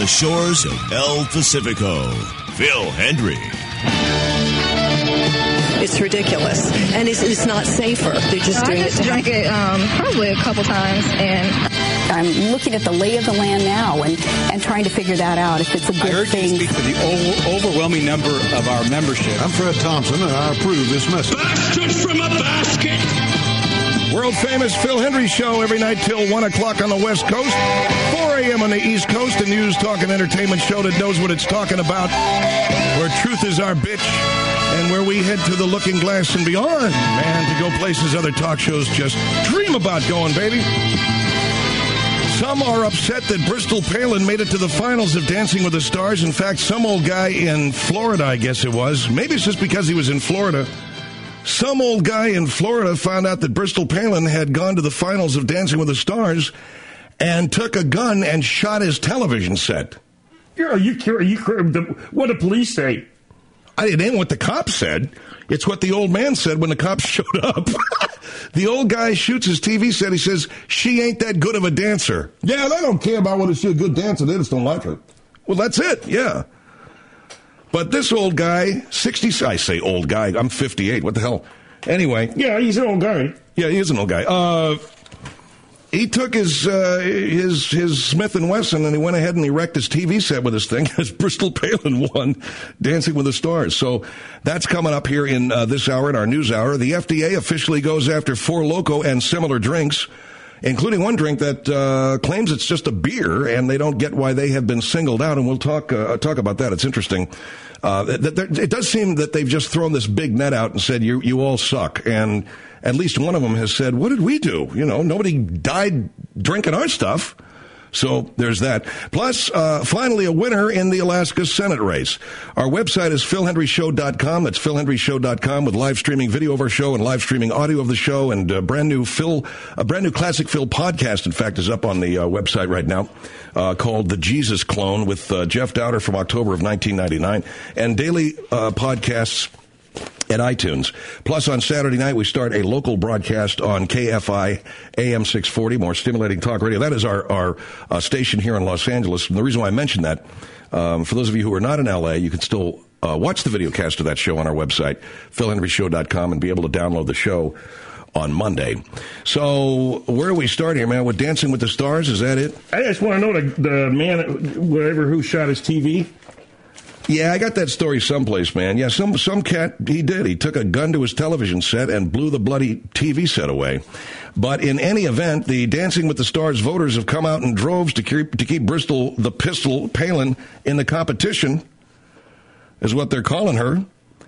the shores of El Pacifico. Phil Hendry. It's ridiculous, and it's not safer. They're just doing it. I drank it probably a couple times, and I'm looking at the lay of the land now and trying to figure that out, if it's a good thing. I urge you to speak for the overwhelming number of our membership. I'm Fred Thompson, and I approve this message. Bastard from a basket! World-famous Phil Hendry Show every night till 1 o'clock on the West Coast, 4 a.m. on the East Coast, a news, talk, and entertainment show that knows what it's talking about, where truth is our bitch, and where we head to the looking glass and beyond, man, to go places other talk shows just dream about going, baby. Some are upset that Bristol Palin made it to the finals of Dancing with the Stars. In fact, some old guy in Florida, I guess it was, maybe it's just because he was in Florida, some old guy in Florida found out that Bristol Palin had gone to the finals of Dancing with the Stars and took a gun and shot his television set. Are you what did the police say? It ain't what the cops said. It's what the old man said when the cops showed up. The old guy shoots his TV set. He says, she ain't that good of a dancer. Yeah, they don't care about whether she's a good dancer. They just don't like her. Well, that's it, yeah. But this old guy, 60, I say old guy, I'm 58, what the hell? Anyway. Yeah, he's an old guy. Yeah, he is an old guy. He took his Smith & Wesson and he went ahead and he wrecked his TV set with his thing as Bristol Palin won Dancing with the Stars. So that's coming up here in this hour, in our news hour. The FDA officially goes after Four Loko and similar drinks, including one drink that claims it's just a beer, and they don't get why they have been singled out, and we'll talk about that. It's interesting. It does seem that they've just thrown this big net out and said, you all suck, and at least one of them has said, what did we do? You know, nobody died drinking our stuff. So there's that. Plus, finally, a winner in the Alaska Senate race. Our website is philhendryshow.com. That's philhendryshow.com with live streaming video of our show and live streaming audio of the show, and a brand new Classic Phil podcast, in fact, is up on the website right now, called The Jesus Clone with Jeff Dowder from October of 1999, and daily podcasts at iTunes. Plus, on Saturday night, we start a local broadcast on KFI AM 640, more stimulating talk radio. That is our station here in Los Angeles. And the reason why I mentioned that, for those of you who are not in L.A., you can still watch the video cast of that show on our website, philhendryshow.com, and be able to download the show on Monday. So where do we start here, man? With Dancing with the Stars? Is that it? I just want to know the man, whatever, who shot his TV. Yeah, I got that story someplace, man. Yeah, some cat, he did. He took a gun to his television set and blew the bloody TV set away. But in any event, the Dancing with the Stars voters have come out in droves to keep Bristol the Pistol Palin in the competition, is what they're calling her.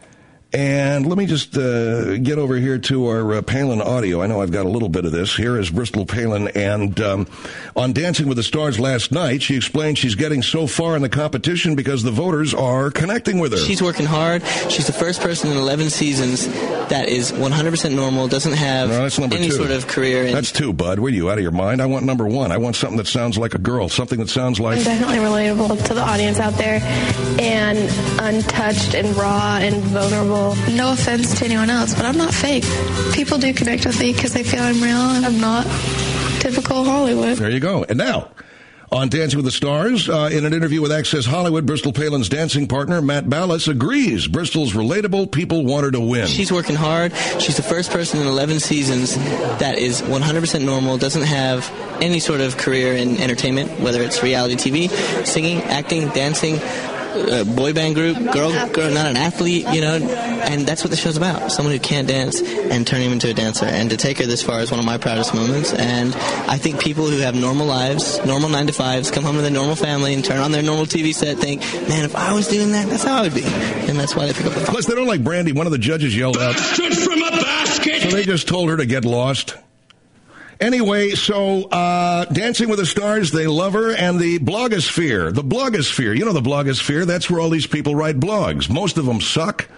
And let me just get over here to our Palin audio. I know I've got a little bit of this. Here is Bristol Palin. And on Dancing with the Stars last night, she explained she's getting so far in the competition because the voters are connecting with her. She's working hard. She's the first person in 11 seasons that is 100% normal, doesn't have any sort of career. That's two, bud. Were you out of your mind? I want number one. I want something that sounds like a girl, something that sounds like... Definitely relatable to the audience out there, and untouched and raw and vulnerable. No offense to anyone else, but I'm not fake. People do connect with me because they feel I'm real and I'm not typical Hollywood. There you go. And now, on Dancing with the Stars, in an interview with Access Hollywood, Bristol Palin's dancing partner, Matt Ballas, agrees Bristol's relatable. People want her to win. She's working hard. She's the first person in 11 seasons that is 100% normal, doesn't have any sort of career in entertainment, whether it's reality TV, singing, acting, dancing, boy band group, girl, not an athlete, you know, and that's what the show's about. Someone who can't dance and turning him into a dancer. And to take her this far is one of my proudest moments. And I think people who have normal lives, normal 9-to-5s, come home to their normal family and turn on their normal TV set, think, man, if I was doing that, that's how I would be. And that's why they pick up the phone. Plus, they don't like Brandy. One of the judges yelled out, "Bastard from a basket!" So they just told her to get lost. Anyway, so Dancing with the Stars, they love her, and the blogosphere, you know the blogosphere, that's where all these people write blogs. Most of them suck.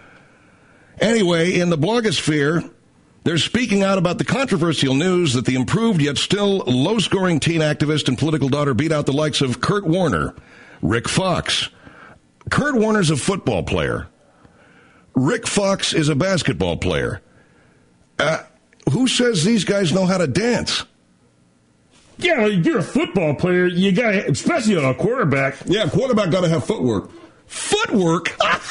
Anyway, in the blogosphere, they're speaking out about the controversial news that the improved yet still low-scoring teen activist and political daughter beat out the likes of Kurt Warner, Rick Fox. Kurt Warner's a football player. Rick Fox is a basketball player. Who says these guys know how to dance? Yeah, if you're a football player, you got to, especially a quarterback. Yeah, quarterback got to have footwork. Footwork?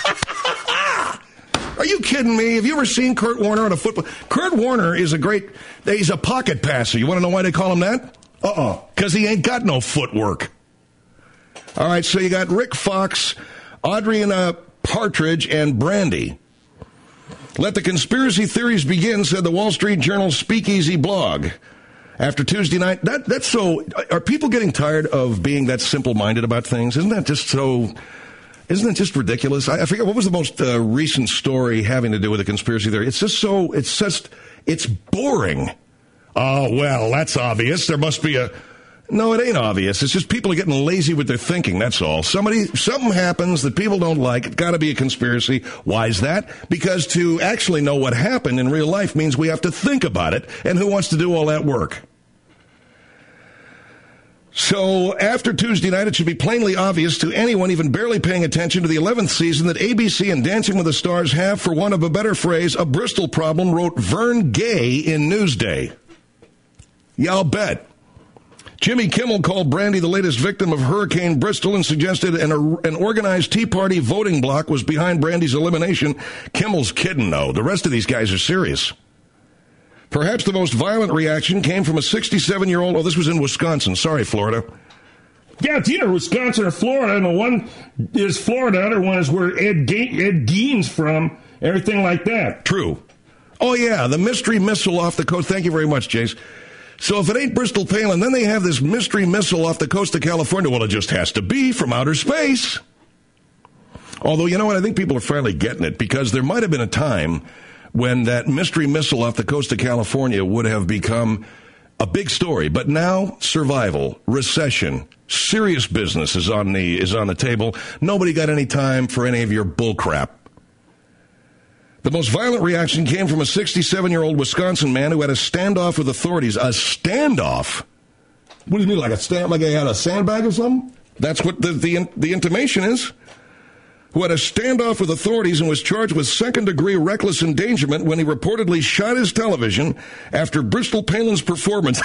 Are you kidding me? Have you ever seen Kurt Warner on a football? Kurt Warner is he's a pocket passer. You want to know why they call him that? Because he ain't got no footwork. All right, so you got Rick Fox, Adriana Partridge, and Brandy. Let the conspiracy theories begin, said the Wall Street Journal's Speakeasy blog. After Tuesday night, that's so... Are people getting tired of being that simple-minded about things? Isn't that just ridiculous? I forget, what was the most recent story having to do with a conspiracy theory? It's boring. Oh, well, that's obvious. There must be No, it ain't obvious. It's just people are getting lazy with their thinking, that's all. Something happens that people don't like. It's got to be a conspiracy. Why is that? Because to actually know what happened in real life means we have to think about it, and who wants to do all that work? So after Tuesday night, it should be plainly obvious to anyone even barely paying attention to the 11th season that ABC and Dancing with the Stars have, for want of a better phrase, a Bristol problem, wrote Vern Gay in Newsday. Yeah, I'll bet. Jimmy Kimmel called Brandy the latest victim of Hurricane Bristol and suggested an organized Tea Party voting bloc was behind Brandy's elimination. Kimmel's kidding, though. The rest of these guys are serious. Perhaps the most violent reaction came from a 67-year-old... Oh, this was in Wisconsin. Sorry, Florida. Yeah, it's either Wisconsin or Florida, and the one is Florida, the other one is where Ed Gein's from, everything like that. True. Oh, yeah, the mystery missile off the coast. Thank you very much, Jace. So if it ain't Bristol Palin, then they have this mystery missile off the coast of California. Well, it just has to be from outer space. Although, you know what? I think people are finally getting it, because there might have been a time when that mystery missile off the coast of California would have become a big story. But now, survival, recession, serious business is on the table. Nobody got any time for any of your bullcrap. The most violent reaction came from a 67-year-old Wisconsin man who had a standoff with authorities. A standoff? What do you mean, like he had a sandbag or something? That's what the intimation is. Who had a standoff with authorities and was charged with second-degree reckless endangerment when he reportedly shot his television after Bristol Palin's performance.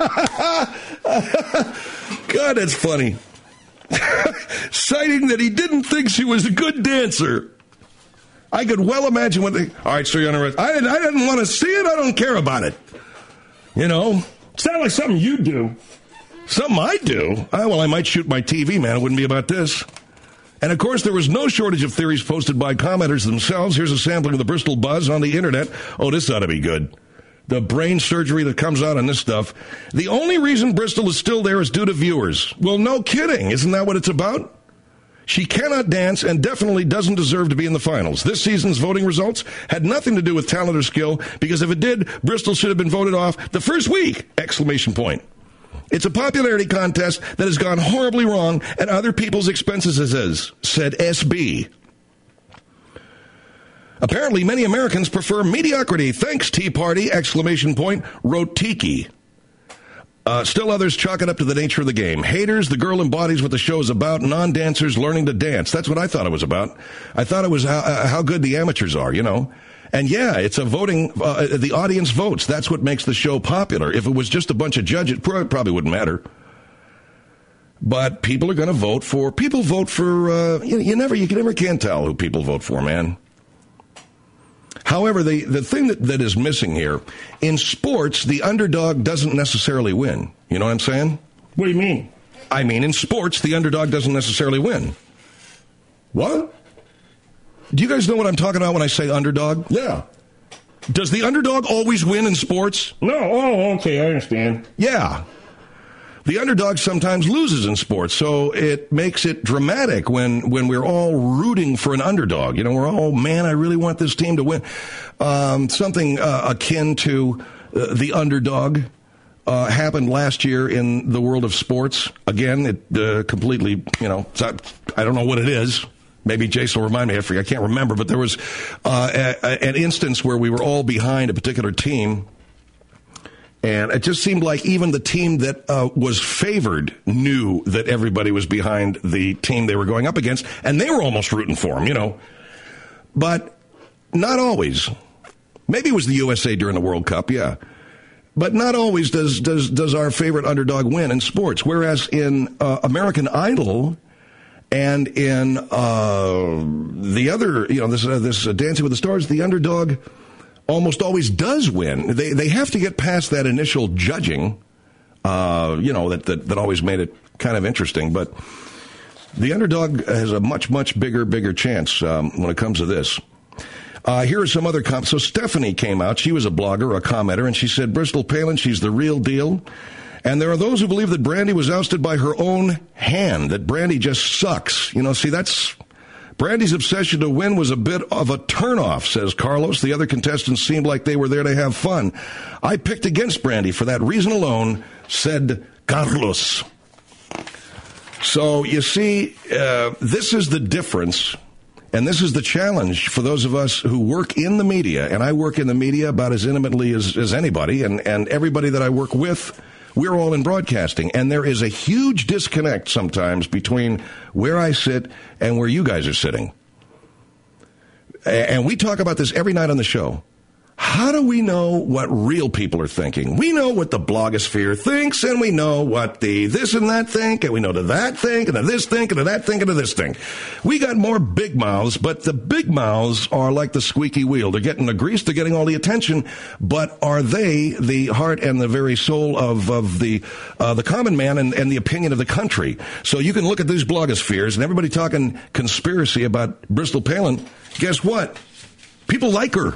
God, that's funny. Citing that he didn't think she was a good dancer. I could well imagine what they... All right, so you're on arrest. I didn't want to see it. I don't care about it. You know? Sounds like something you do. Something I do? Well, I might shoot my TV, man. It wouldn't be about this. And, of course, there was no shortage of theories posted by commenters themselves. Here's a sampling of the Bristol buzz on the Internet. Oh, this ought to be good. The brain surgery that comes out on this stuff. The only reason Bristol is still there is due to viewers. Well, no kidding. Isn't that what it's about? She cannot dance and definitely doesn't deserve to be in the finals. This season's voting results had nothing to do with talent or skill, because if it did, Bristol should have been voted off the first week! ! It's a popularity contest that has gone horribly wrong at other people's expenses, said SB. Apparently, many Americans prefer mediocrity. Thanks, Tea Party! ! Wrote Tiki. Still others chalk it up to the nature of the game. Haters, the girl embodies what the show is about. Non-dancers learning to dance. That's what I thought it was about. I thought it was how good the amateurs are, you know. And yeah, it's a voting, the audience votes. That's what makes the show popular. If it was just a bunch of judges, it probably wouldn't matter. But people are going to vote for, you can't tell who people vote for, man. However, the thing that is missing here, in sports, the underdog doesn't necessarily win. You know what I'm saying? What do you mean? I mean, in sports, the underdog doesn't necessarily win. What? Do you guys know what I'm talking about when I say underdog? Yeah. Does the underdog always win in sports? No. Oh, okay, I understand. Yeah. The underdog sometimes loses in sports, so it makes it dramatic when we're all rooting for an underdog. You know, we're all, man, I really want this team to win. Something akin to the underdog happened last year in the world of sports. Again, it completely, I don't know what it is. Maybe Jason will remind me. I can't remember, but there was an instance where we were all behind a particular team. And it just seemed like even the team that was favored knew that everybody was behind the team they were going up against, and they were almost rooting for them, you know. But not always. Maybe it was the USA during the World Cup, yeah. But not always does our favorite underdog win in sports. Whereas in American Idol and in the other, this Dancing with the Stars, the underdog almost always does win. They have to get past that initial judging, that always made it kind of interesting. But the underdog has a much, much bigger chance when it comes to this. Here are some other comments. So Stephanie came out. She was a blogger, a commenter, and she said, Bristol Palin, she's the real deal. And there are those who believe that Brandy was ousted by her own hand, that Brandy just sucks. That's Brandy's obsession to win was a bit of a turnoff, says Carlos. The other contestants seemed like they were there to have fun. I picked against Brandy for that reason alone, said Carlos. So, you see, this is the difference, and this is the challenge for those of us who work in the media, and I work in the media about as intimately as anybody, and everybody that I work with, we're all in broadcasting, and there is a huge disconnect sometimes between where I sit and where you guys are sitting. And we talk about this every night on the show. How do we know what real people are thinking? We know what the blogosphere thinks, and we know what the this and that think, and we know the that think, and the this think, and the that think, and the this think. We got more big mouths, but the big mouths are like the squeaky wheel. They're getting the grease, they're getting all the attention, but are they the heart and the very soul of the common man and the opinion of the country? So you can look at these blogospheres, and everybody talking conspiracy about Bristol Palin. Guess what? People like her.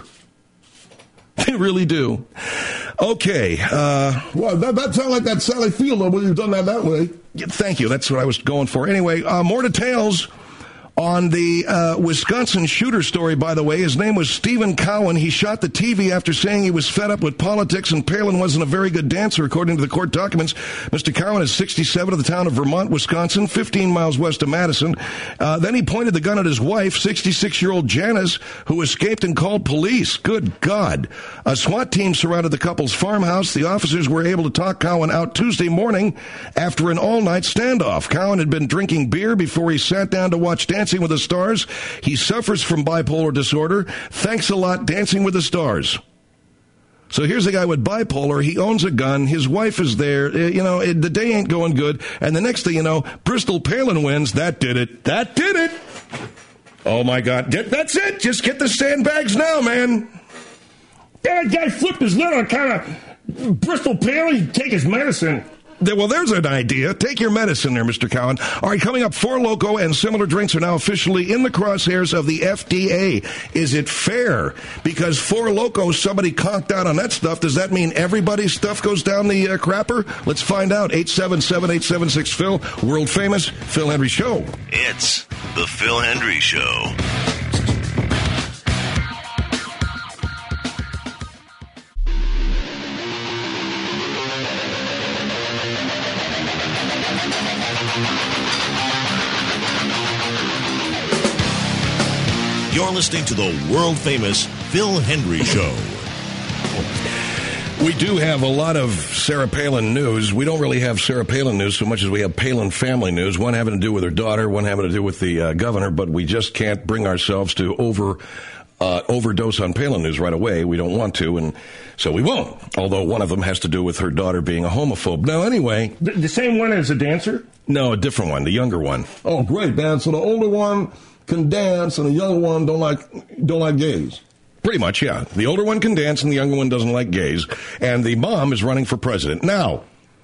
They really do. Okay. Well, that sounds like that Sally Field when you've done that way. Yeah, thank you. That's what I was going for. Anyway, more details on the Wisconsin shooter story, by the way. His name was Stephen Cowan. He shot the TV after saying he was fed up with politics and Palin wasn't a very good dancer, according to the court documents. Mr. Cowan is 67 of the town of Vermont, Wisconsin, 15 miles west of Madison. Then he pointed the gun at his wife, 66-year-old Janice, who escaped and called police. Good God. A SWAT team surrounded the couple's farmhouse. The officers were able to talk Cowan out Tuesday morning after an all-night standoff. Cowan had been drinking beer before he sat down to watch Dancing with the Stars. He suffers from bipolar disorder. Thanks a lot, Dancing with the Stars. So here's a guy with bipolar. He owns a gun. His wife is there. The day ain't going good. And the next thing you know, Bristol Palin wins. That did it. That did it. Oh, my God. That's it. Just get the sandbags now, man. That guy flipped his lid on kind of Bristol Palin. Take his medicine. Well, there's an idea. Take your medicine there, Mr. Cowan. All right, coming up, Four Loko and similar drinks are now officially in the crosshairs of the FDA. Is it fair? Because Four Loko, somebody conked out on that stuff. Does that mean everybody's stuff goes down the crapper? Let's find out. 877-876-PHIL, world famous Phil Hendrie Show. It's the Phil Hendrie Show. You're listening to the world-famous Phil Hendrie Show. We do have a lot of Sarah Palin news. We don't really have Sarah Palin news so much as we have Palin family news, one having to do with her daughter, one having to do with the governor, but we just can't bring ourselves to overdose on Palin news right away. We don't want to, and so we won't, although one of them has to do with her daughter being a homophobe. Now, anyway. The same one as a dancer? No, a different one, the younger one. Oh, great, Dan. So the older one can dance, and the younger one don't like gays. Pretty much, yeah. The older one can dance, and the younger one doesn't like gays. And the mom is running for president. Now,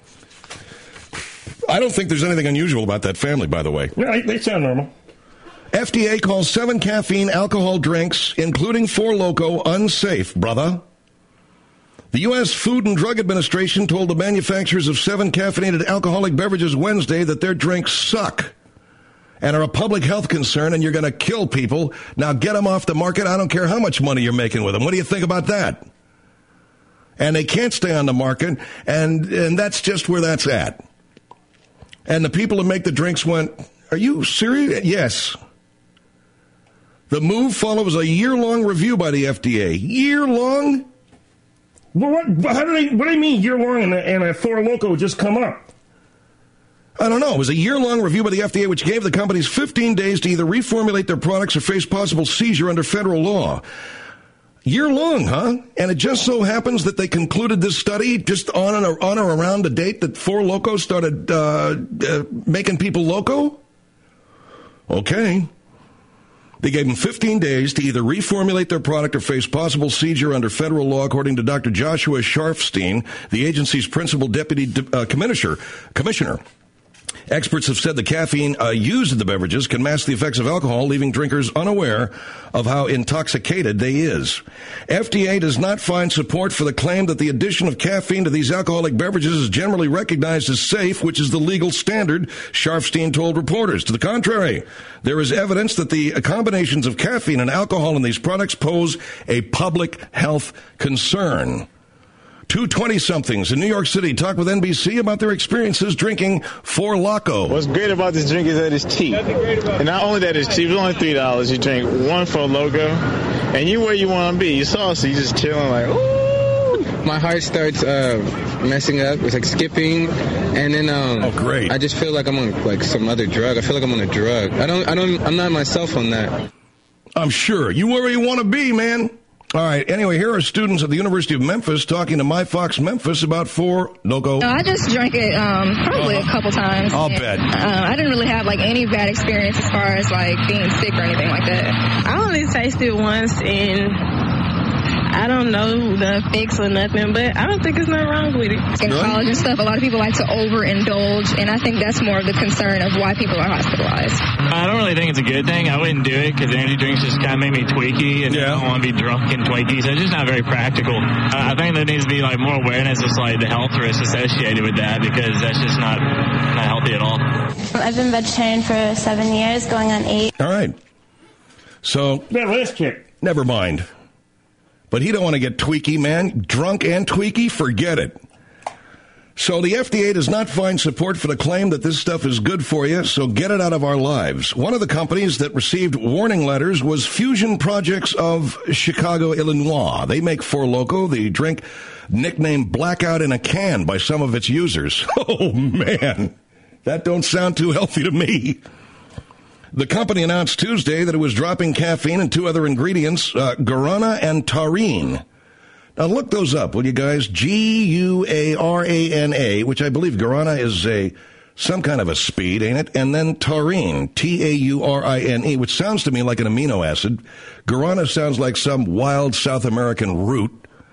I don't think there's anything unusual about that family, by the way. Yeah, they sound normal. FDA calls 7 caffeine alcohol drinks, including Four Loko, unsafe, brother. The U.S. Food and Drug Administration told the manufacturers of 7 caffeinated alcoholic beverages Wednesday that their drinks suck and are a public health concern, and you're going to kill people. Now get them off the market. I don't care how much money you're making with them. What do you think about that? And they can't stay on the market, and that's just where that's at. And the people who make the drinks went, are you serious? Yes. The move follows a year-long review by the FDA. Year-long? Well, what do you mean year-long and a Four Loko just come up? I don't know. It was a year-long review by the FDA, which gave the companies 15 days to either reformulate their products or face possible seizure under federal law. Year long, huh? And it just so happens that they concluded this study just on or around the date that Four Loko started making people loco? Okay. They gave them 15 days to either reformulate their product or face possible seizure under federal law, according to Dr. Joshua Sharfstein, the agency's principal deputy commissioner. Experts have said the caffeine used in the beverages can mask the effects of alcohol, leaving drinkers unaware of how intoxicated they is. FDA does not find support for the claim that the addition of caffeine to these alcoholic beverages is generally recognized as safe, which is the legal standard, Sharfstein told reporters. To the contrary, there is evidence that the combinations of caffeine and alcohol in these products pose a public health concern. Two 20-somethings in New York City talk with NBC about their experiences drinking Four Loko. What's great about this drink is that it's cheap. And not only that it's cheap, it's only $3. You drink one Four Loko, and you where you want to be. You saucy, you just chilling like, ooh. My heart starts messing up. It's like skipping, and then oh great! I just feel like I'm on like some other drug. I feel like I'm on a drug. I'm not myself on that. I'm sure you where you want to be, man. All right. Anyway, here are students at the University of Memphis talking to My Fox Memphis about Four Loko. I just drank it probably a couple times. I'll bet. I didn't really have like any bad experience as far as like being sick or anything like that. I only tasted it once, and I don't know the effects or nothing, but I don't think there's nothing wrong with it. In college and stuff, a lot of people like to overindulge, and I think that's more of the concern of why people are hospitalized. I don't really think it's a good thing. I wouldn't do it because energy drinks just kind of make me tweaky, and I don't want to be drunk and tweaky, so it's just not very practical. I think there needs to be like more awareness of like the health risks associated with that, because that's just not healthy at all. I've been vegetarian for 7 years, going on 8. All right. So, never mind. But he don't want to get tweaky, man. Drunk and tweaky, forget it. So the FDA does not find support for the claim that this stuff is good for you, so get it out of our lives. One of the companies that received warning letters was Fusion Projects of Chicago, Illinois. They make Four Loko, the drink nicknamed Blackout in a Can by some of its users. Oh, man. That don't sound too healthy to me. The company announced Tuesday that it was dropping caffeine and two other ingredients, guarana and taurine. Now look those up, will you guys? Guarana, which I believe guarana is some kind of a speed, ain't it? And then taurine, Taurine, which sounds to me like an amino acid. Guarana sounds like some wild South American root.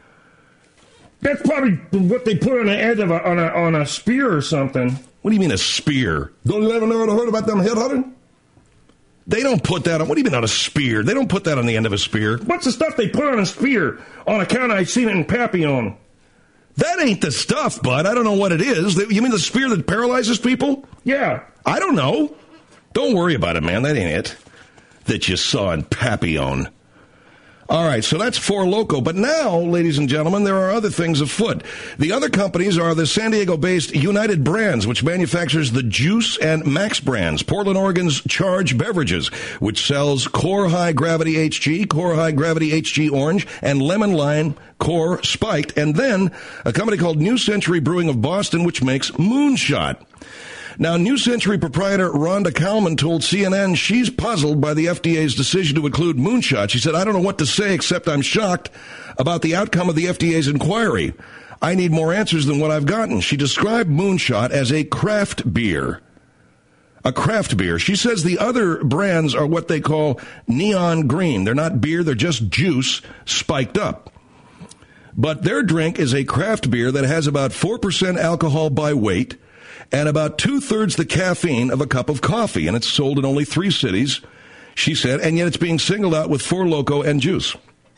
That's probably what they put on the edge of on a spear or something. What do you mean a spear? Don't you ever know heard about them headhunting? They don't put that on. What do you mean on a spear? They don't put that on the end of a spear. What's the stuff they put on a spear? On account I've seen it in Papillon. That ain't the stuff, bud. I don't know what it is. You mean the spear that paralyzes people? Yeah. I don't know. Don't worry about it, man. That ain't it. That you saw in Papillon. All right, so that's Four Loko. But now, ladies and gentlemen, there are other things afoot. The other companies are the San Diego-based United Brands, which manufactures the Juice and Max brands, Portland, Oregon's Charge Beverages, which sells Core High Gravity HG, Core High Gravity HG Orange, and Lemon Lime Core Spiked, and then a company called New Century Brewing of Boston, which makes Moonshot. Now, New Century proprietor Rhonda Kalman told CNN she's puzzled by the FDA's decision to include Moonshot. She said, I don't know what to say except I'm shocked about the outcome of the FDA's inquiry. I need more answers than what I've gotten. She described Moonshot as a craft beer. A craft beer. She says the other brands are what they call neon green. They're not beer, they're just juice spiked up. But their drink is a craft beer that has about 4% alcohol by weight, and about 2/3 the caffeine of a cup of coffee, and it's sold in only 3 cities, she said, and yet it's being singled out with Four Loko and juice.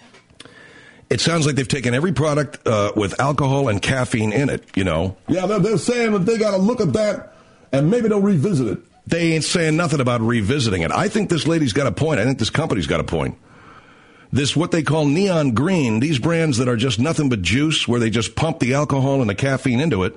It sounds like they've taken every product with alcohol and caffeine in it, you know. Yeah, they're saying that they got to look at that, and maybe they'll revisit it. They ain't saying nothing about revisiting it. I think this lady's got a point. I think this company's got a point. This, what they call neon green, these brands that are just nothing but juice, where they just pump the alcohol and the caffeine into it,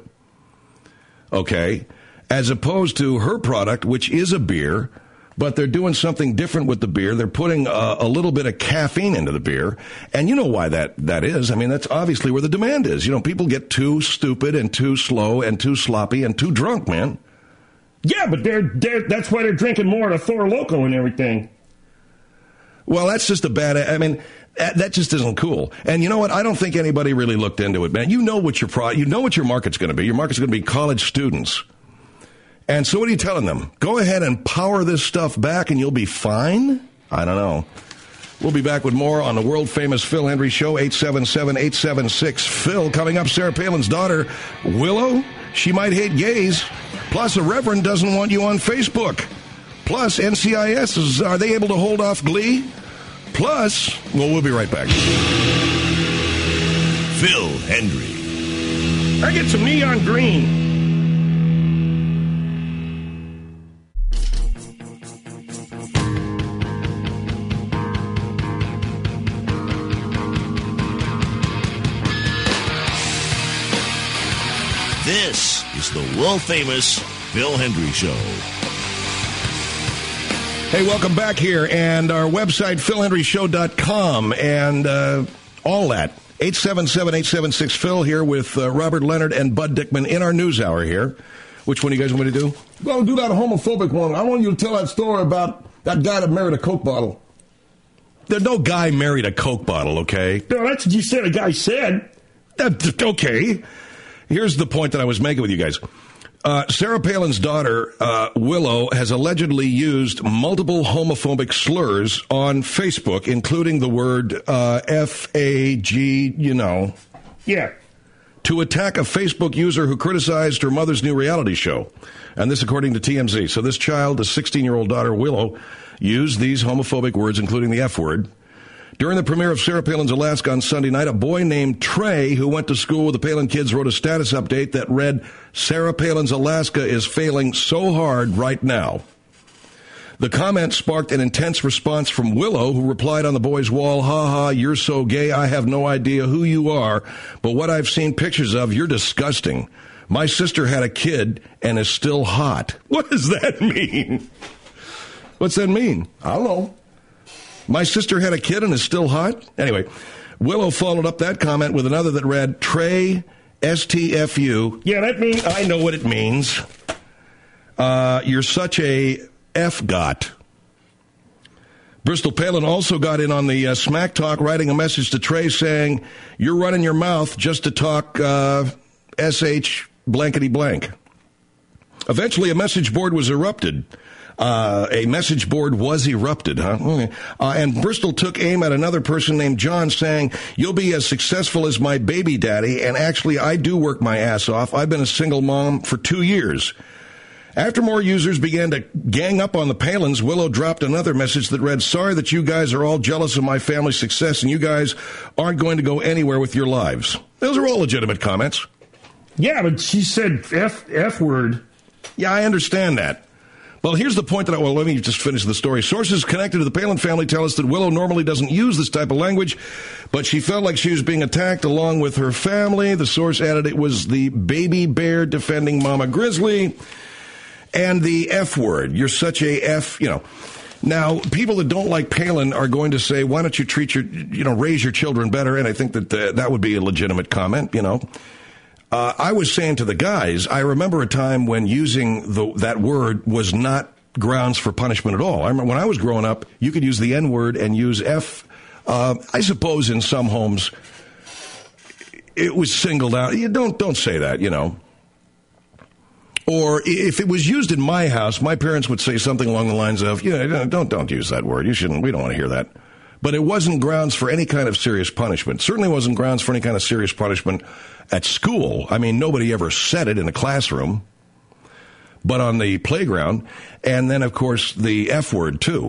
okay, as opposed to her product, which is a beer, but they're doing something different with the beer. They're putting a little bit of caffeine into the beer, and you know why that is. I mean, that's obviously where the demand is. You know, people get too stupid and too slow and too sloppy and too drunk, man. Yeah, but that's why they're drinking more of the Four Loko and everything. Well, that's just a bad... I mean, That just isn't cool. And you know what? I don't think anybody really looked into it, man. You know what your market's going to be. Your market's going to be college students. And so what are you telling them? Go ahead and power this stuff back and you'll be fine? I don't know. We'll be back with more on the world-famous Phil Hendrie Show, 877-876-PHIL. Coming up, Sarah Palin's daughter, Willow. She might hate gays. Plus, a reverend doesn't want you on Facebook. Plus, NCIS, are they able to hold off Glee? Plus, well, we'll be right back. Phil Hendrie. I get some neon green. This is the world-famous Phil Hendrie Show. Hey, welcome back here, and our website, philhendrieshow.com, and all that. 877-876-PHIL here with Robert Leonard and Bud Dickman in our news hour here. Which one do you guys want me to do? Well, do that homophobic one. I want you to tell that story about that guy that married a Coke bottle. There's no guy married a Coke bottle, okay? No, that's what you said a guy said. Okay. Here's the point that I was making with you guys. Sarah Palin's daughter, Willow, has allegedly used multiple homophobic slurs on Facebook, including the word F-A-G, you know. Yeah. To attack a Facebook user who criticized her mother's new reality show. And this according to TMZ. So this child, the 16-year-old daughter, Willow, used these homophobic words, including the F word. During the premiere of Sarah Palin's Alaska on Sunday night, a boy named Trey, who went to school with the Palin kids, wrote a status update that read, "Sarah Palin's Alaska is failing so hard right now." The comment sparked an intense response from Willow, who replied on the boy's wall, "Ha ha, you're so gay, I have no idea who you are, but what I've seen pictures of, you're disgusting. My sister had a kid and is still hot." What does that mean? What's that mean? I don't know. My sister had a kid and is still hot? Anyway, Willow followed up that comment with another that read, "Trey, STFU." Yeah, that means... I know what it means. You're such a F-got. Bristol Palin also got in on the smack talk, writing a message to Trey saying, "You're running your mouth just to talk SH blankety blank." Eventually, a message board was erupted. And Bristol took aim at another person named John, saying, "You'll be as successful as my baby daddy, and actually I do work my ass off. I've been a single mom for 2 years." After more users began to gang up on the Palins, Willow dropped another message that read, "Sorry that you guys are all jealous of my family's success, and you guys aren't going to go anywhere with your lives." Those are all legitimate comments. Yeah, but she said F word. Yeah, I understand that. Well, here's the point that let me just finish the story. Sources connected to the Palin family tell us that Willow normally doesn't use this type of language, but she felt like she was being attacked along with her family. The source added it was the baby bear defending Mama Grizzly and the F word. You're such a F, you know. Now, people that don't like Palin are going to say, why don't you raise your children better? And I think that that would be a legitimate comment, you know. I was saying to the guys, I remember a time when using that word was not grounds for punishment at all. I remember when I was growing up, you could use the N word and use F. I suppose in some homes it was singled out. You don't say that, you know. Or if it was used in my house, my parents would say something along the lines of, don't use that word. You shouldn't. We don't want to hear that. But it wasn't grounds for any kind of serious punishment. Certainly wasn't grounds for any kind of serious punishment at school. I mean, nobody ever said it in a classroom, but on the playground. And then, of course, the F word, too.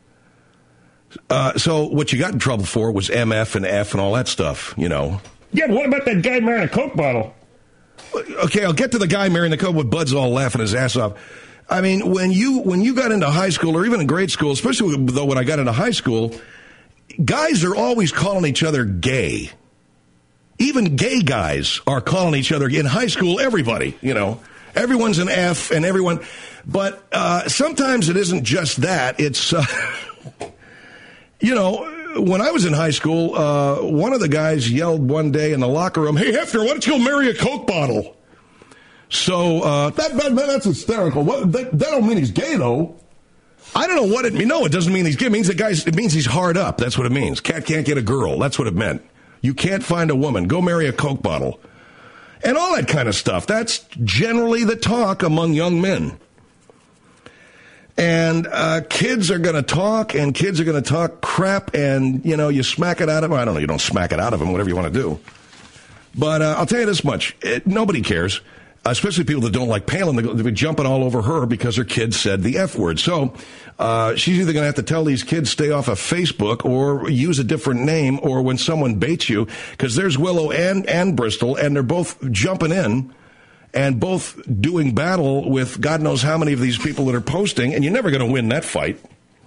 So what you got in trouble for was MF and F and all that stuff, you know. Yeah, but what about that guy marrying a Coke bottle? Okay, I'll get to the guy marrying the Coke with Bud's all laughing his ass off. I mean, when you got into high school or even in grade school, especially though when I got into high school, guys are always calling each other gay. Even gay guys are calling each other in high school. Everybody, you know, everyone's an F and everyone. But sometimes it isn't just that. It's, you know, when I was in high school, one of the guys yelled one day in the locker room, "Hey, Hefner, why don't you go marry a Coke bottle?" So that's hysterical. That don't mean he's gay, though. I don't know what it means. No, it doesn't mean he's gay. It means it means he's hard up. That's what it means. Cat can't get a girl. That's what it meant. You can't find a woman. Go marry a Coke bottle. And all that kind of stuff. That's generally the talk among young men. And kids are going to talk, and kids are going to talk crap, and, you smack it out of them. I don't know, you don't smack it out of them, whatever you want to do. But I'll tell you this much. Nobody cares, especially people that don't like Palin. They'll be jumping all over her because her kid said the F word. So she's either going to have to tell these kids stay off of Facebook or use a different name, or when someone baits you, because there's Willow and Bristol, and they're both jumping in. And both doing battle with God knows how many of these people that are posting, and you're never going to win that fight.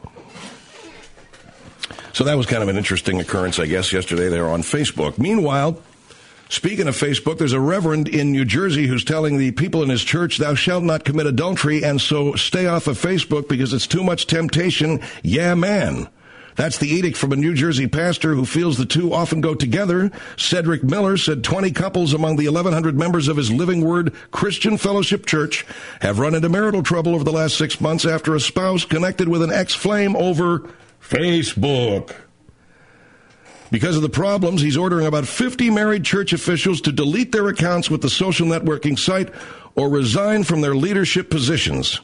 So that was kind of an interesting occurrence, I guess, yesterday there on Facebook. Meanwhile, speaking of Facebook, there's a reverend in New Jersey who's telling the people in his church, thou shalt not commit adultery, and so stay off of Facebook because it's too much temptation. Yeah, man. That's the edict from a New Jersey pastor who feels the two often go together. Cedric Miller said 20 couples among the 1,100 members of his Living Word Christian Fellowship Church have run into marital trouble over the last 6 months after a spouse connected with an ex-flame over Facebook. Because of the problems, he's ordering about 50 married church officials to delete their accounts with the social networking site or resign from their leadership positions.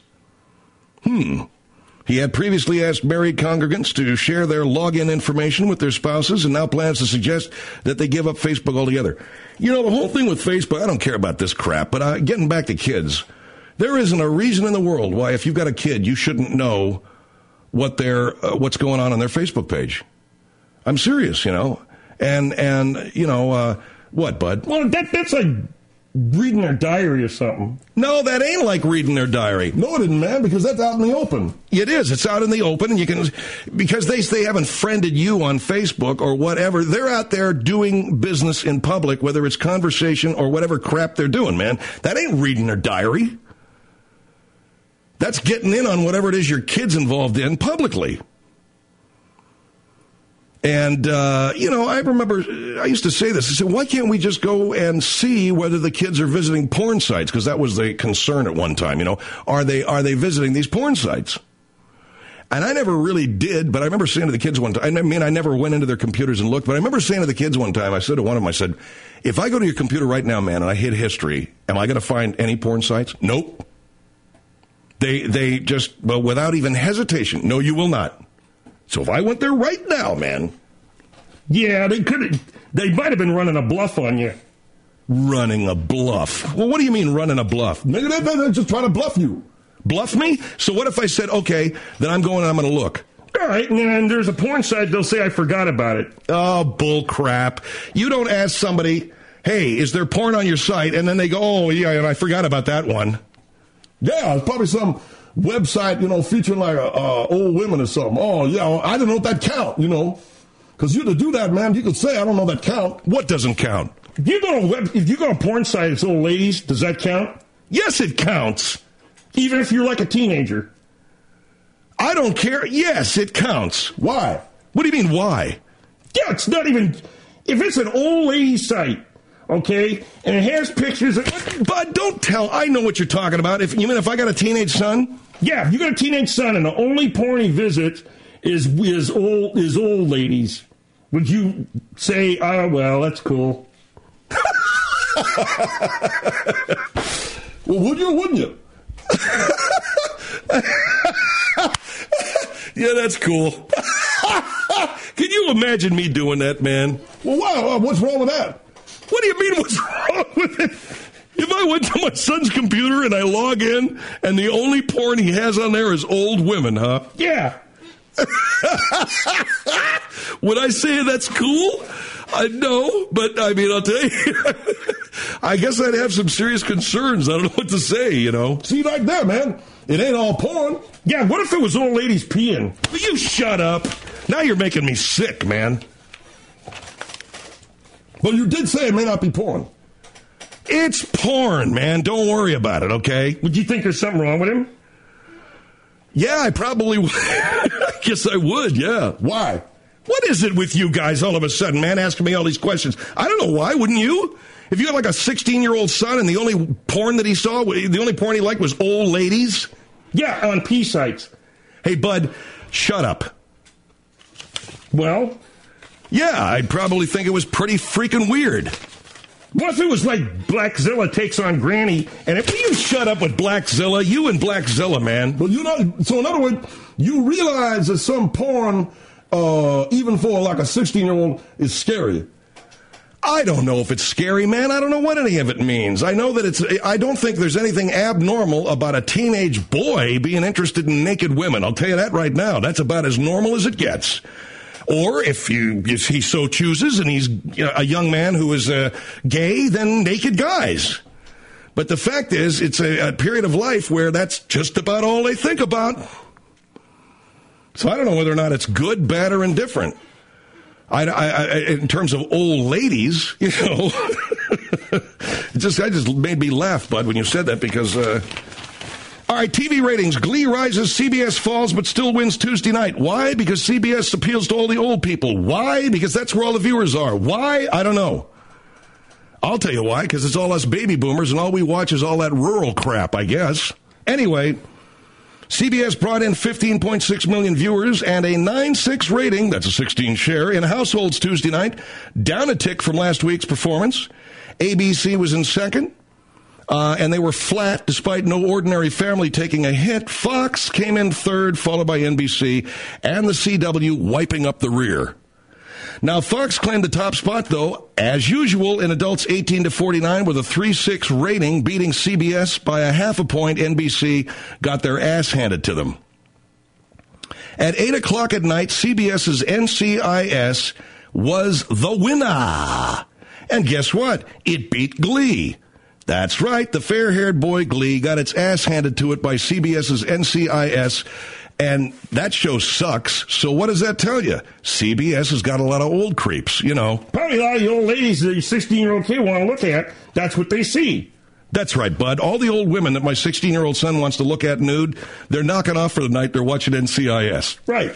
He had previously asked married congregants to share their login information with their spouses and now plans to suggest that they give up Facebook altogether. The whole thing with Facebook, I don't care about this crap, but getting back to kids, there isn't a reason in the world why if you've got a kid, you shouldn't know what's going on their Facebook page. I'm serious, what, bud? Well, that's like reading their diary or something. No, that ain't like reading their diary. No, it isn't, man, because that's out in the open. It is. It's out in the open, and you can, because they haven't friended you on Facebook or whatever. They're out there doing business in public, whether it's conversation or whatever crap they're doing, man. That ain't reading their diary. That's getting in on whatever it is your kid's involved in publicly. And, I remember I used to say this. I said, why can't we just go and see whether the kids are visiting porn sites? Because that was the concern at one time, Are they visiting these porn sites? And I never really did, but I remember saying to the kids one time, I never went into their computers and looked, but I remember saying to the kids one time, I said to one of them, I said, if I go to your computer right now, man, and I hit history, am I going to find any porn sites? Nope. They just, without even hesitation, no, you will not. So if I went there right now, man. Yeah, they might have been running a bluff on you. Running a bluff? Well, what do you mean running a bluff? Maybe they're just trying to bluff you. Bluff me? So what if I said, okay, then I'm going and I'm going to look. All right, and then there's a porn site, they'll say I forgot about it. Oh, bull crap. You don't ask somebody, hey, is there porn on your site? And then they go, oh, yeah, and I forgot about that one. Yeah, it's probably some website, featuring like old women or something. Oh, yeah, I don't know if that count, Because you to do that, man, you could say, I don't know that count. What doesn't count? If you go to a porn site, it's old ladies, does that count? Yes, it counts. Even if you're like a teenager? I don't care. Yes, it counts. Why? What do you mean, why? Yeah, it's not even... If it's an old lady site, okay, and it has pictures of... Bud, don't tell. I know what you're talking about. If I got a teenage son? Yeah, if you got a teenage son and the only porn he visits is old ladies, would you say, oh, well, that's cool? Well, would you or wouldn't you? Yeah, that's cool. Can you imagine me doing that, man? Well, wow, what's wrong with that? What do you mean what's wrong with it? If I went to my son's computer and I log in and the only porn he has on there is old women, huh? Yeah. Would I say that's cool? No, but I mean, I'll tell you, I guess I'd have some serious concerns. I don't know what to say, See, right there, man. It ain't all porn. Yeah, what if it was old ladies peeing? Will you shut up? Now you're making me sick, man. Well, you did say it may not be porn. It's porn, man. Don't worry about it, okay? Would you think there's something wrong with him? Yeah, I probably would. I guess I would, yeah. Why? What is it with you guys all of a sudden, man, asking me all these questions? I don't know why, wouldn't you? If you had like a 16-year-old son and the only porn that he saw, the only porn he liked was old ladies? Yeah, on P sites. Hey, Bud, shut up. Well? Yeah, I'd probably think it was pretty freaking weird. What if it was like Blackzilla takes on Granny? And if you shut up with Blackzilla, you and Blackzilla, man. But so in other words, you realize that some porn, even for like a 16-year-old, is scary. I don't know if it's scary, man. I don't know what any of it means. I know that I don't think there's anything abnormal about a teenage boy being interested in naked women. I'll tell you that right now. That's about as normal as it gets. Or if he so chooses and he's a young man who is gay, then naked guys. But the fact is, it's a period of life where that's just about all they think about. So I don't know whether or not it's good, bad, or indifferent. I in terms of old ladies, you know, I just made me laugh, Bud, when you said that because. All right, TV ratings. Glee rises, CBS falls, but still wins Tuesday night. Why? Because CBS appeals to all the old people. Why? Because that's where all the viewers are. Why? I don't know. I'll tell you why, because it's all us baby boomers, and all we watch is all that rural crap, I guess. Anyway, CBS brought in 15.6 million viewers and a 9.6 rating, that's a 16 share, in households Tuesday night, down a tick from last week's performance. ABC was in second. And they were flat despite No Ordinary Family taking a hit. Fox came in third, followed by NBC, and the CW wiping up the rear. Now, Fox claimed the top spot, though, as usual, in adults 18 to 49 with a 3.6 rating, beating CBS by a half a point. NBC got their ass handed to them. At 8 o'clock at night, CBS's NCIS was the winner. And guess what? It beat Glee. That's right, the fair-haired boy Glee got its ass handed to it by CBS's NCIS, and that show sucks. So what does that tell you? CBS has got a lot of old creeps, you know. Probably a lot of the old ladies that your 16-year-old kid want to look at, that's what they see. That's right, Bud. All the old women that my 16-year-old son wants to look at nude, they're knocking off for the night, they're watching NCIS. Right.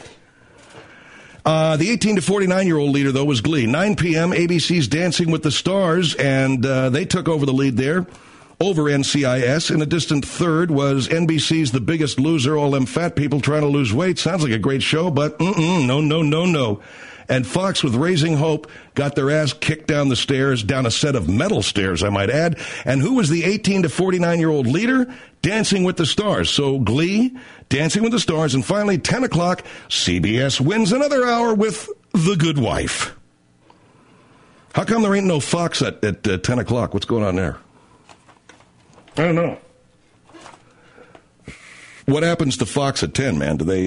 The 18 to 49-year-old leader, though, was Glee. 9 p.m., ABC's Dancing with the Stars, and they took over the lead there over NCIS. In a distant third was NBC's The Biggest Loser, all them fat people trying to lose weight. Sounds like a great show, but no. And Fox, with Raising Hope, got their ass kicked down the stairs, down a set of metal stairs, I might add. And who was the 18 to 49-year-old leader? Dancing with the Stars. So Glee, Dancing with the Stars, and finally, 10 o'clock, CBS wins another hour with The Good Wife. How come there ain't no Fox at 10 o'clock? What's going on there? I don't know. What happens to Fox at 10, man? Do they,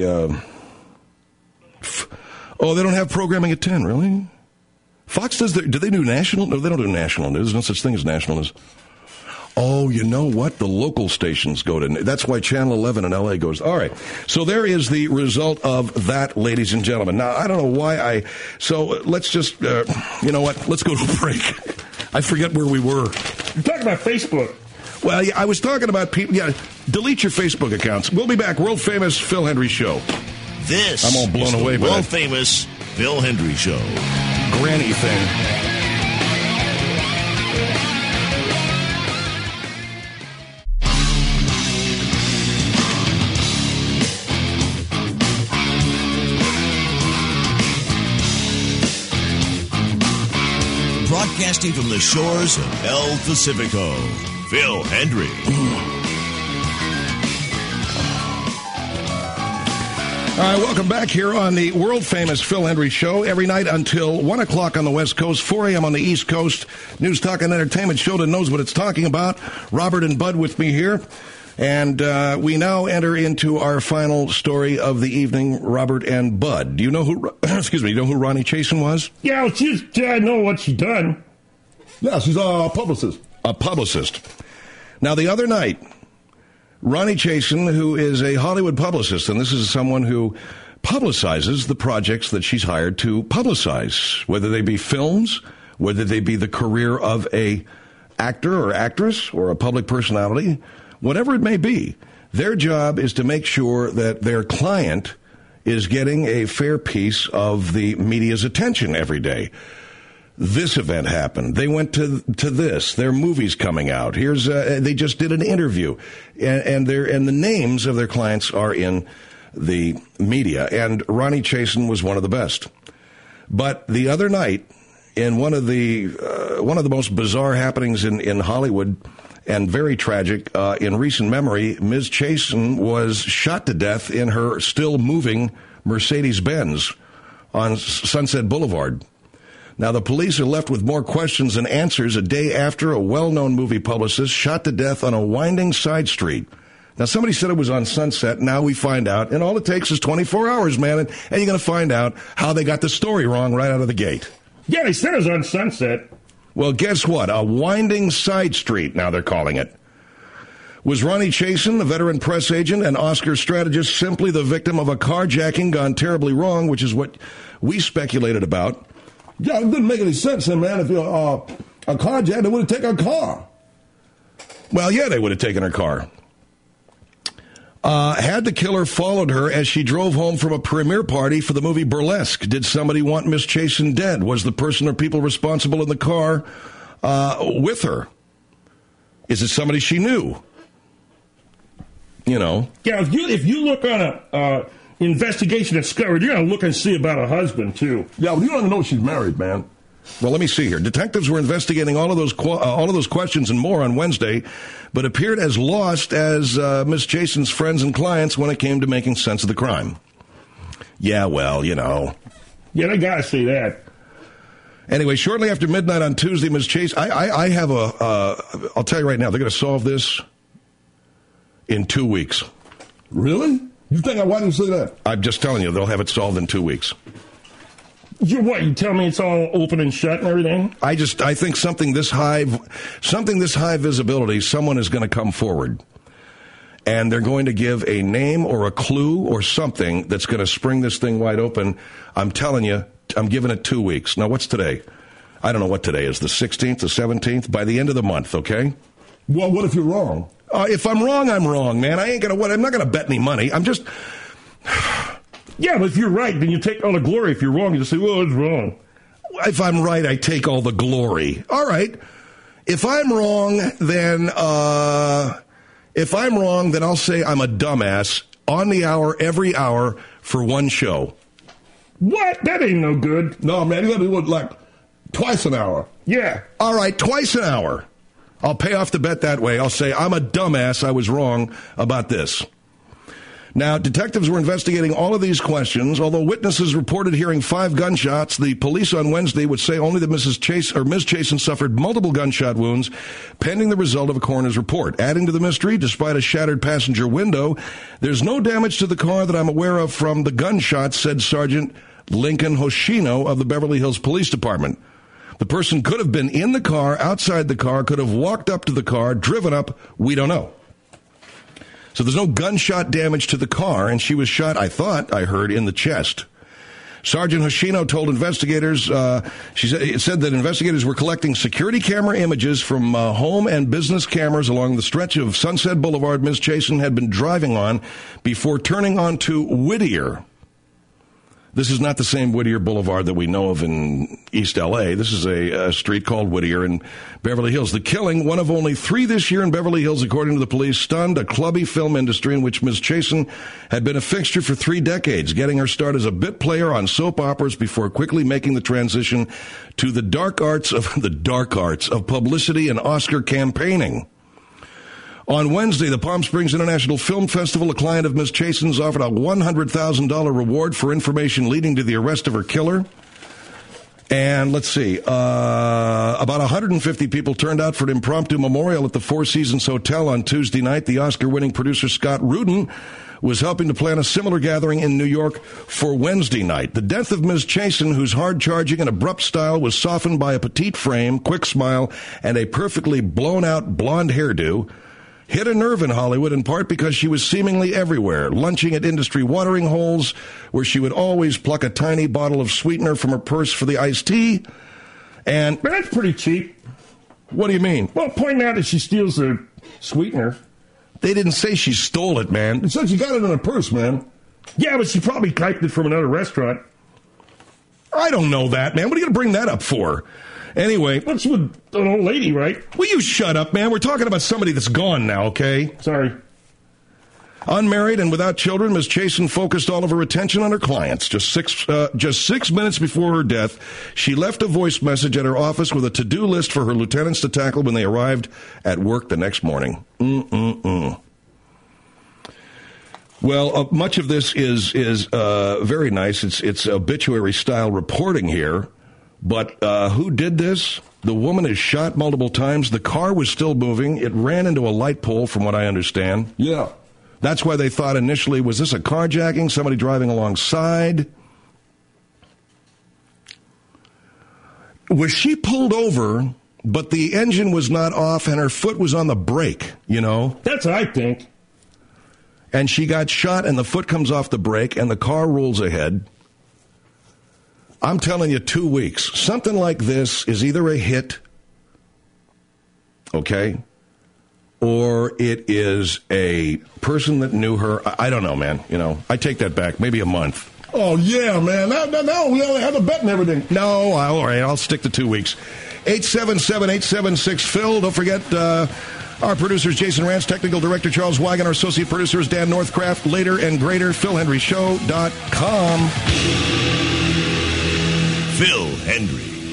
they don't have programming at 10, really? Fox do they do national? No, they don't do national news. There's no such thing as national news. Oh, you know what? The local stations go to. That's why Channel 11 in L.A. goes. All right. So there is the result of that, ladies and gentlemen. Now, I don't know why so let's just, you know what? Let's go to a break. I forget where we were. You're talking about Facebook. Well, yeah, I was talking about people. Yeah, delete your Facebook accounts. We'll be back. World famous Phil Hendrie Show. This I'm all blown is away the by world that famous Phil Hendrie Show. Granny thing. Broadcasting from the shores of El Pacifico, Phil Hendrie. All right, welcome back here on the world-famous Phil Hendrie Show. Every night until 1 o'clock on the West Coast, 4 a.m. on the East Coast. News, talk, and entertainment show that knows what it's talking about. Robert and Bud with me here. And we now enter into our final story of the evening, Robert and Bud. Do you know who, excuse me, you know who Ronnie Chasen was? Yeah, I know what she's done. Yeah, she's a publicist. A publicist. Now, the other night, Ronnie Chasen, who is a Hollywood publicist, and this is someone who publicizes the projects that she's hired to publicize, whether they be films, whether they be the career of a actor or actress or a public personality, whatever it may be. Their job is to make sure that their client is getting a fair piece of the media's attention every day. This event happened. They went to this. Their movie's coming out. Here's they just did an interview, and the names of their clients are in the media, and Ronnie Chasen was one of the best. But the other night, in one of the most bizarre happenings in Hollywood, and very tragic, in recent memory, Ms. Chasen was shot to death in her still moving Mercedes-Benz on Sunset Boulevard. Now, the police are left with more questions than answers a day after a well-known movie publicist shot to death on a winding side street. Now, somebody said it was on Sunset. Now we find out, and all it takes is 24 hours, man, and you're going to find out how they got the story wrong right out of the gate. Yeah, they said it was on Sunset. Well, guess what? A winding side street, now they're calling it. Was Ronnie Chasen, the veteran press agent and Oscar strategist, simply the victim of a carjacking gone terribly wrong, which is what we speculated about? Yeah, it didn't make any sense, man. If you're a carjacker, they would have taken her car. Well, yeah, they would have taken her car. Had the killer followed her as she drove home from a premiere party for the movie Burlesque? Did somebody want Miss Chasen dead? Was the person or people responsible in the car with her? Is it somebody she knew? You know. Yeah, if you look on a investigation discovered, you're going to look and see about a husband, too. Yeah, well, you don't even know she's married, man. Well, let me see here. Detectives were investigating all of those questions and more on Wednesday, but appeared as lost as Miss Chasen's friends and clients when it came to making sense of the crime. Yeah, well, you know. Yeah, they got to see that. Anyway, shortly after midnight on Tuesday, Miss Chasen, I have I'll tell you right now, they're going to solve this in 2 weeks. Really? You think why didn't you say that? I'm just telling you, they'll have it solved in 2 weeks. You tell me it's all open and shut and everything? I think something this high visibility, someone is going to come forward. And they're going to give a name or a clue or something that's going to spring this thing wide open. I'm telling you, I'm giving it 2 weeks. Now, what's today? I don't know what today is, the 16th, the 17th? By the end of the month, okay? Well, what if you're wrong? If I'm wrong, I'm wrong, man. I'm not going to bet any money. I'm just... Yeah, but if you're right, then you take all the glory. If you're wrong, you just say, well, it's wrong. If I'm right, I take all the glory. All right. If I'm wrong, then I'll say I'm a dumbass on the hour, every hour, for one show. What? That ain't no good. No, man, you got to do it like twice an hour. Yeah. All right, twice an hour. I'll pay off the bet that way. I'll say I'm a dumbass. I was wrong about this. Now, detectives were investigating all of these questions. Although witnesses reported hearing 5 gunshots, the police on Wednesday would say only that Ms. Chasen suffered multiple gunshot wounds, pending the result of a coroner's report. Adding to the mystery, despite a shattered passenger window, there's no damage to the car that I'm aware of from the gunshots, said Sergeant Lincoln Hoshino of the Beverly Hills Police Department. The person could have been in the car, outside the car, could have walked up to the car, driven up, we don't know. So there's no gunshot damage to the car, and she was shot, I heard, in the chest. Sergeant Hoshino told investigators, it said that investigators were collecting security camera images from home and business cameras along the stretch of Sunset Boulevard Ms. Chasen had been driving on before turning onto Whittier. This is not the same Whittier Boulevard that we know of in East L.A. This is a street called Whittier in Beverly Hills. The killing, one of only 3 this year in Beverly Hills, according to the police, stunned a clubby film industry in which Ms. Chasen had been a fixture for 3 decades, getting her start as a bit player on soap operas before quickly making the transition to the dark arts of publicity and Oscar campaigning. On Wednesday, the Palm Springs International Film Festival, a client of Ms. Chasen's, offered a $100,000 reward for information leading to the arrest of her killer. And let's see, about 150 people turned out for an impromptu memorial at the Four Seasons Hotel on Tuesday night. The Oscar-winning producer Scott Rudin was helping to plan a similar gathering in New York for Wednesday night. The death of Ms. Chasen, whose hard-charging and abrupt style was softened by a petite frame, quick smile, and a perfectly blown-out blonde hairdo, hit a nerve in Hollywood, in part because she was seemingly everywhere, lunching at industry watering holes, where she would always pluck a tiny bottle of sweetener from her purse for the iced tea. And but that's pretty cheap. What do you mean? Well, point out that she steals the sweetener. They didn't say she stole it, man. It said she got it in her purse, man. Yeah, but she probably typed it from another restaurant. I don't know that, man. What are you going to bring that up for? Anyway. That's with an old lady, right? Will you shut up, man? We're talking about somebody that's gone now, okay? Sorry. Unmarried and without children, Ms. Chasen focused all of her attention on her clients. Just 6 minutes before her death, she left a voice message at her office with a to-do list for her lieutenants to tackle when they arrived at work the next morning. Well, much of this is very nice. It's obituary-style reporting here. But who did this? The woman is shot multiple times. The car was still moving. It ran into a light pole, from what I understand. Yeah. That's why they thought initially, was this a carjacking? Somebody driving alongside? Was she pulled over, but the engine was not off and her foot was on the brake, you know? That's what I think. And she got shot and the foot comes off the brake and the car rolls ahead. I'm telling you, 2 weeks. Something like this is either a hit, okay, or it is a person that knew her. I don't know, man. You know, I take that back. Maybe a month. Oh, yeah, man. Now we only have a bet and everything. No, all right. I'll stick to 2 weeks. 877-876-PHIL. Don't forget our producers, Jason Rance, technical director Charles Wagon, our associate producers, Dan Northcraft, later and greater, PhilHenryShow.com. Phil Hendry.